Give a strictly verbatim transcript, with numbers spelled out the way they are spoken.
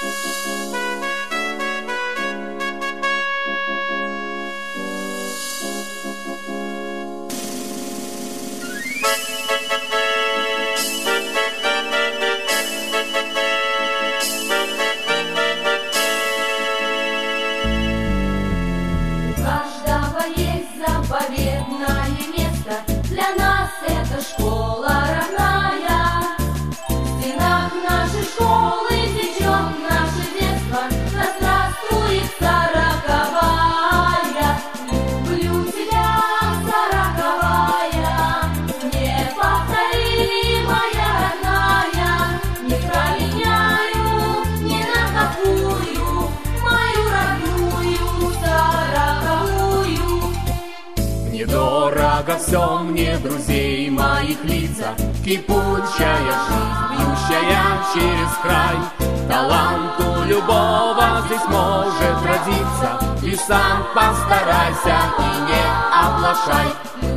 Заповедное место, для нас это школа родная. В стенах нашей школы течет наше детство, да здравствует сороковая. Люблю тебя, сороковая, неповторимая родная. Не променяю ни на какую мою родную сороковую. Недорого все мне друзей моих лица, кипучая жизнь, бьющая через край. Таланту любого здесь может родиться, и сам постарайся и не оплошай.